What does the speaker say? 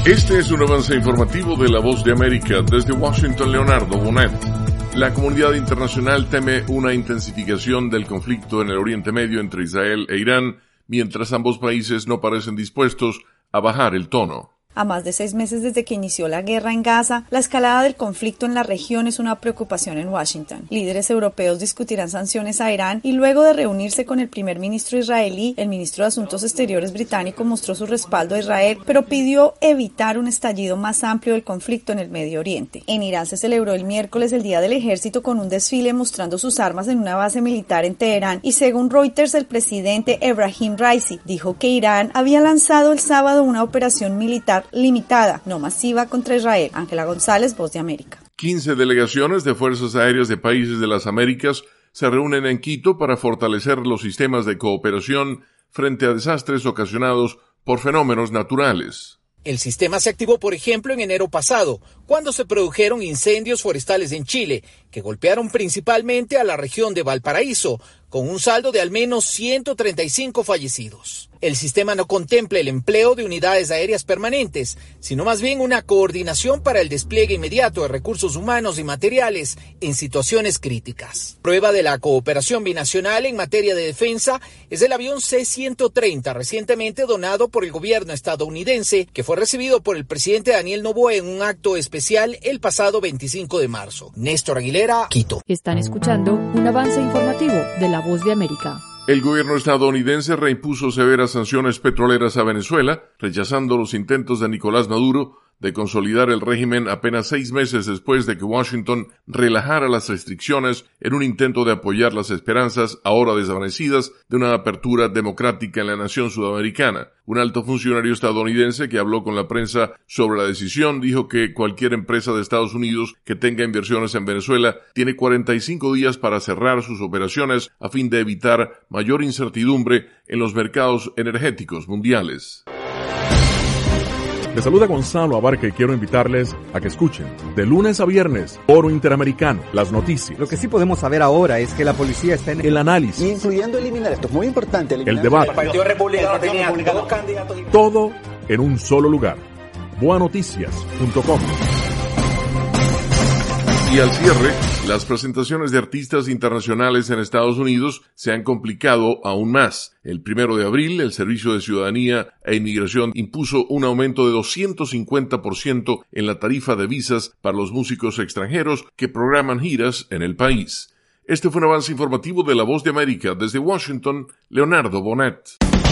Este es un avance informativo de La Voz de América. Desde Washington, Leonardo Bonet. La comunidad internacional teme una intensificación del conflicto en el Oriente Medio entre Israel e Irán, mientras ambos países no parecen dispuestos a bajar el tono. A más de 6 meses desde que inició la guerra en Gaza, la escalada del conflicto en la región es una preocupación en Washington. Líderes europeos discutirán sanciones a Irán y luego de reunirse con el primer ministro israelí, el ministro de Asuntos Exteriores británico mostró su respaldo a Israel, pero pidió evitar un estallido más amplio del conflicto en el Medio Oriente. En Irán se celebró el miércoles el Día del Ejército con un desfile mostrando sus armas en una base militar en Teherán y según Reuters, el presidente Ebrahim Raisi dijo que Irán había lanzado el sábado una operación militar limitada, no masiva, contra Israel. Ángela González, Voz de América. 15 delegaciones de fuerzas aéreas de países de las Américas se reúnen en Quito para fortalecer los sistemas de cooperación frente a desastres ocasionados por fenómenos naturales. El sistema se activó, por ejemplo, en enero pasado, cuando se produjeron incendios forestales en Chile, que golpearon principalmente a la región de Valparaíso, con un saldo de al menos 135 fallecidos. El sistema no contempla el empleo de unidades aéreas permanentes, sino más bien una coordinación para el despliegue inmediato de recursos humanos y materiales en situaciones críticas. Prueba de la cooperación binacional en materia de defensa es el avión C-130, recientemente donado por el gobierno estadounidense, que fue recibido por el presidente Daniel Noboa en un acto especial el pasado 25 de marzo. Néstor Aguilera, Quito. Están escuchando un avance informativo de La Voz de América. El gobierno estadounidense reimpuso severas sanciones petroleras a Venezuela, rechazando los intentos de Nicolás Maduro de consolidar el régimen apenas 6 meses después de que Washington relajara las restricciones en un intento de apoyar las esperanzas ahora desvanecidas de una apertura democrática en la nación sudamericana. Un alto funcionario estadounidense que habló con la prensa sobre la decisión dijo que cualquier empresa de Estados Unidos que tenga inversiones en Venezuela tiene 45 días para cerrar sus operaciones a fin de evitar mayor incertidumbre en los mercados energéticos mundiales. Les saluda Gonzalo Abarca y quiero invitarles a que escuchen de lunes a viernes Foro Interamericano, las noticias. Lo que sí podemos saber ahora es que la policía está en el análisis, incluyendo eliminar, esto es muy importante, el debate, el Partido Republicano tenía 2 candidatos, todo en un solo lugar. boanoticias.com. Y al cierre, las presentaciones de artistas internacionales en Estados Unidos se han complicado aún más. El 1 de abril, el Servicio de Ciudadanía e Inmigración impuso un aumento de 250% en la tarifa de visas para los músicos extranjeros que programan giras en el país. Este fue un avance informativo de La Voz de América. Desde Washington, Leonardo Bonet.